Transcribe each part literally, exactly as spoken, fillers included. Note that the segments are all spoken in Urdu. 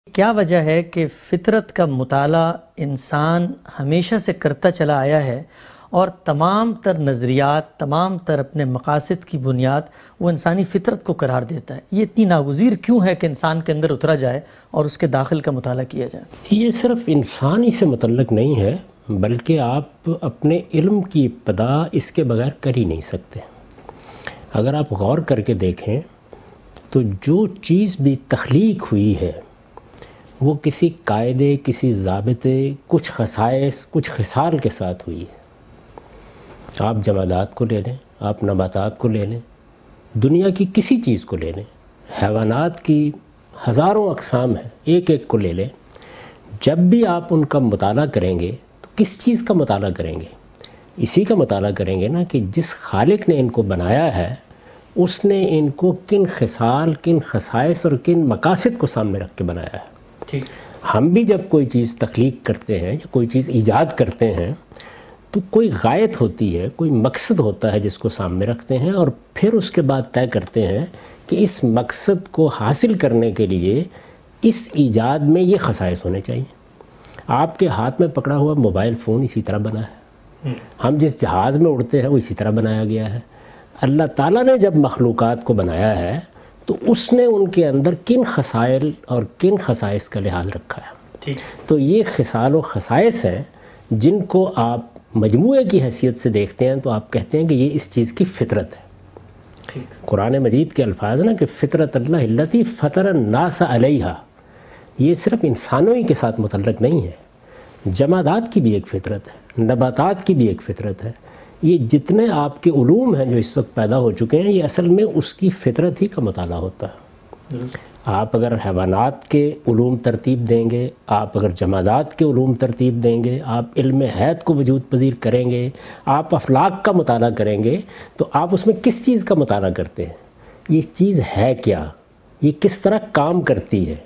کیا وجہ ہے کہ فطرت کا مطالعہ انسان ہمیشہ سے کرتا چلا آیا ہے اور تمام تر نظریات، تمام تر اپنے مقاصد کی بنیاد وہ انسانی فطرت کو قرار دیتا ہے؟ یہ اتنی ناگزیر کیوں ہے کہ انسان کے اندر اترا جائے اور اس کے داخل کا مطالعہ کیا جائے؟ یہ صرف انسان ہی سے متعلق نہیں ہے، بلکہ آپ اپنے علم کی ابتدا اس کے بغیر کر ہی نہیں سکتے۔ اگر آپ غور کر کے دیکھیں تو جو چیز بھی تخلیق ہوئی ہے وہ کسی قاعدے، کسی ضابطے، کچھ خصائص، کچھ خصال کے ساتھ ہوئی ہے۔ آپ جمادات کو لے لیں، آپ نباتات کو لے لیں، دنیا کی کسی چیز کو لے لیں، حیوانات کی ہزاروں اقسام ہیں، ایک ایک کو لے لیں۔ جب بھی آپ ان کا مطالعہ کریں گے تو کس چیز کا مطالعہ کریں گے؟ اسی کا مطالعہ کریں گے نا کہ جس خالق نے ان کو بنایا ہے اس نے ان کو کن خصال، کن خصائص اور کن مقاصد کو سامنے رکھ کے بنایا ہے۔ ٹھیک۔ ہم بھی جب کوئی چیز تخلیق کرتے ہیں یا کوئی چیز ایجاد کرتے ہیں تو کوئی غایت ہوتی ہے، کوئی مقصد ہوتا ہے جس کو سامنے رکھتے ہیں، اور پھر اس کے بعد طے کرتے ہیں کہ اس مقصد کو حاصل کرنے کے لیے اس ایجاد میں یہ خصائص ہونے چاہیے۔ آپ کے ہاتھ میں پکڑا ہوا موبائل فون اسی طرح بنا ہے، ہم جس جہاز میں اڑتے ہیں وہ اسی طرح بنایا گیا ہے۔ اللہ تعالیٰ نے جب مخلوقات کو بنایا ہے تو اس نے ان کے اندر کن خصائل اور کن خصائص کا لحاظ رکھا ہے۔ تو یہ خصال و خصائص ہیں جن کو آپ مجموعے کی حیثیت سے دیکھتے ہیں تو آپ کہتے ہیں کہ یہ اس چیز کی فطرت ہے۔ قرآن مجید کے الفاظ نا کہ فطرت اللہ التی فطر الناس علیہا، یہ صرف انسانوں ہی کے ساتھ متعلق نہیں ہے، جمادات کی بھی ایک فطرت ہے، نباتات کی بھی ایک فطرت ہے۔ یہ جتنے آپ کے علوم ہیں جو اس وقت پیدا ہو چکے ہیں یہ اصل میں اس کی فطرت ہی کا مطالعہ ہوتا ہے۔ آپ اگر حیوانات کے علوم ترتیب دیں گے، آپ اگر جمادات کے علوم ترتیب دیں گے، آپ علم حیات کو وجود پذیر کریں گے، آپ افلاک کا مطالعہ کریں گے تو آپ اس میں کس چیز کا مطالعہ کرتے ہیں؟ یہ چیز ہے کیا؟ یہ کس طرح کام کرتی ہے؟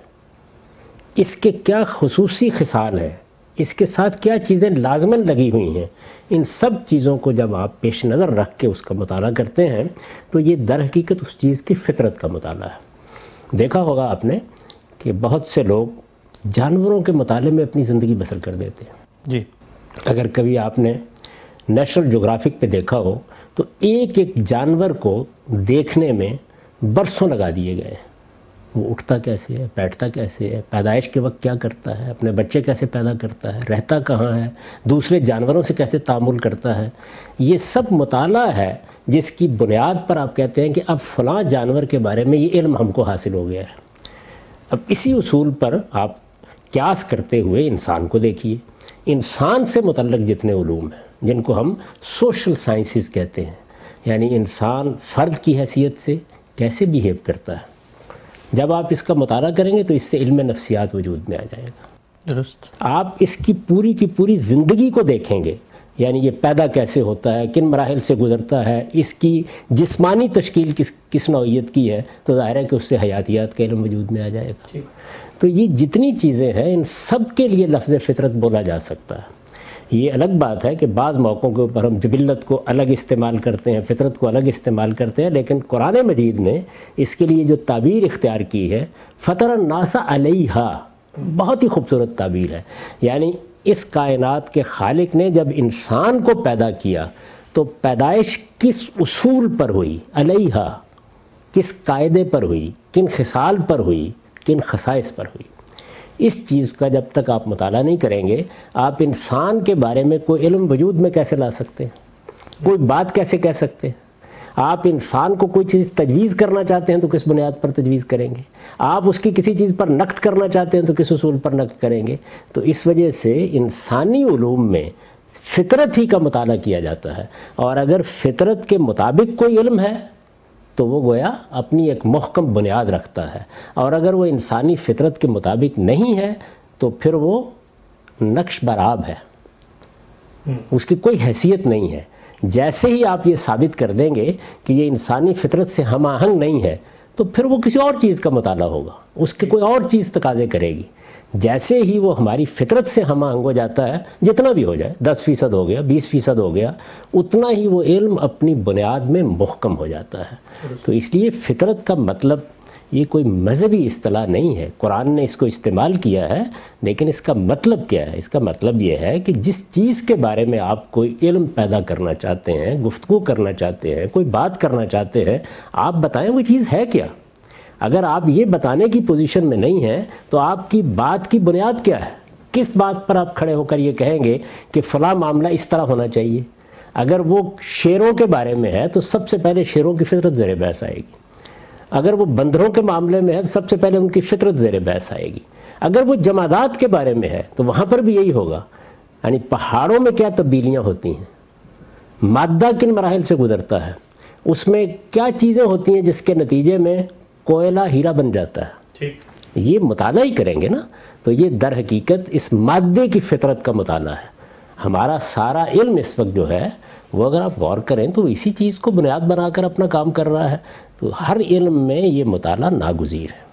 اس کے کیا خصوصی خصال ہیں؟ اس کے ساتھ کیا چیزیں لازماً لگی ہوئی ہیں؟ ان سب چیزوں کو جب آپ پیش نظر رکھ کے اس کا مطالعہ کرتے ہیں تو یہ در حقیقت اس چیز کی فطرت کا مطالعہ ہے۔ دیکھا ہوگا آپ نے کہ بہت سے لوگ جانوروں کے مطالعے میں اپنی زندگی بسر کر دیتے ہیں۔ جی، اگر کبھی آپ نے نیشنل جغرافک پہ دیکھا ہو تو ایک ایک جانور کو دیکھنے میں برسوں لگا دیے گئے ہیں۔ وہ اٹھتا کیسے ہے، بیٹھتا کیسے ہے، پیدائش کے وقت کیا کرتا ہے، اپنے بچے کیسے پیدا کرتا ہے، رہتا کہاں ہے، دوسرے جانوروں سے کیسے تعامل کرتا ہے، یہ سب مطالعہ ہے جس کی بنیاد پر آپ کہتے ہیں کہ اب فلاں جانور کے بارے میں یہ علم ہم کو حاصل ہو گیا ہے۔ اب اسی اصول پر آپ قیاس کرتے ہوئے انسان کو دیکھیے، انسان سے متعلق جتنے علوم ہیں جن کو ہم سوشل سائنسز کہتے ہیں، یعنی انسان فرد کی حیثیت سے کیسے بیہیو کرتا ہے، جب آپ اس کا مطالعہ کریں گے تو اس سے علم نفسیات وجود میں آ جائے گا۔ درست۔ آپ اس کی پوری کی پوری زندگی کو دیکھیں گے، یعنی یہ پیدا کیسے ہوتا ہے، کن مراحل سے گزرتا ہے، اس کی جسمانی تشکیل کس کس نوعیت کی ہے، تو ظاہر ہے کہ اس سے حیاتیات کا علم وجود میں آ جائے گا۔ تو یہ جتنی چیزیں ہیں ان سب کے لیے لفظ فطرت بولا جا سکتا ہے۔ یہ الگ بات ہے کہ بعض موقعوں کے اوپر ہم جبلت کو الگ استعمال کرتے ہیں، فطرت کو الگ استعمال کرتے ہیں، لیکن قرآن مجید نے اس کے لیے جو تعبیر اختیار کی ہے فطر الناس علیہا، بہت ہی خوبصورت تعبیر ہے۔ یعنی اس کائنات کے خالق نے جب انسان کو پیدا کیا تو پیدائش کس اصول پر ہوئی، علیہا، کس قاعدے پر ہوئی، کن خصال پر ہوئی، کن خصائص پر ہوئی۔ اس چیز کا جب تک آپ مطالعہ نہیں کریں گے آپ انسان کے بارے میں کوئی علم وجود میں کیسے لا سکتے ہیں، کوئی بات کیسے کہہ سکتے ہیں؟ آپ انسان کو کوئی چیز تجویز کرنا چاہتے ہیں تو کس بنیاد پر تجویز کریں گے؟ آپ اس کی کسی چیز پر نقد کرنا چاہتے ہیں تو کس اصول پر نقد کریں گے؟ تو اس وجہ سے انسانی علوم میں فطرت ہی کا مطالعہ کیا جاتا ہے، اور اگر فطرت کے مطابق کوئی علم ہے تو وہ گویا اپنی ایک محکم بنیاد رکھتا ہے، اور اگر وہ انسانی فطرت کے مطابق نہیں ہے تو پھر وہ نقش برآب ہے، اس کی کوئی حیثیت نہیں ہے۔ جیسے ہی آپ یہ ثابت کر دیں گے کہ یہ انسانی فطرت سے ہم آہنگ نہیں ہے تو پھر وہ کسی اور چیز کا مطالعہ ہوگا، اس کی کوئی اور چیز تقاضے کرے گی۔ جیسے ہی وہ ہماری فطرت سے ہم آہنگ ہو جاتا ہے، جتنا بھی ہو جائے، دس فیصد ہو گیا، بیس فیصد ہو گیا، اتنا ہی وہ علم اپنی بنیاد میں محکم ہو جاتا ہے۔ تو اس لیے فطرت کا مطلب یہ کوئی مذہبی اصطلاح نہیں ہے، قرآن نے اس کو استعمال کیا ہے، لیکن اس کا مطلب کیا ہے؟ اس کا مطلب یہ ہے کہ جس چیز کے بارے میں آپ کوئی علم پیدا کرنا چاہتے ہیں، گفتگو کرنا چاہتے ہیں، کوئی بات کرنا چاہتے ہیں، آپ بتائیں وہ چیز ہے کیا۔ اگر آپ یہ بتانے کی پوزیشن میں نہیں ہیں تو آپ کی بات کی بنیاد کیا ہے؟ کس بات پر آپ کھڑے ہو کر یہ کہیں گے کہ فلاں معاملہ اس طرح ہونا چاہیے؟ اگر وہ شیروں کے بارے میں ہے تو سب سے پہلے شیروں کی فطرت زیر بحث آئے گی، اگر وہ بندروں کے معاملے میں ہے تو سب سے پہلے ان کی فطرت زیر بحث آئے گی، اگر وہ جمادات کے بارے میں ہے تو وہاں پر بھی یہی ہوگا۔ یعنی پہاڑوں میں کیا تبدیلیاں ہوتی ہیں، مادہ کن مراحل سے گزرتا ہے، اس میں کیا چیزیں ہوتی ہیں جس کے نتیجے میں کوئلہ ہیرا بن جاتا ہے، یہ مطالعہ ہی کریں گے نا۔ تو یہ در حقیقت اس مادے کی فطرت کا مطالعہ ہے۔ ہمارا سارا علم اس وقت جو ہے وہ اگر آپ غور کریں تو اسی چیز کو بنیاد بنا کر اپنا کام کر رہا ہے، تو ہر علم میں یہ مطالعہ ناگزیر ہے۔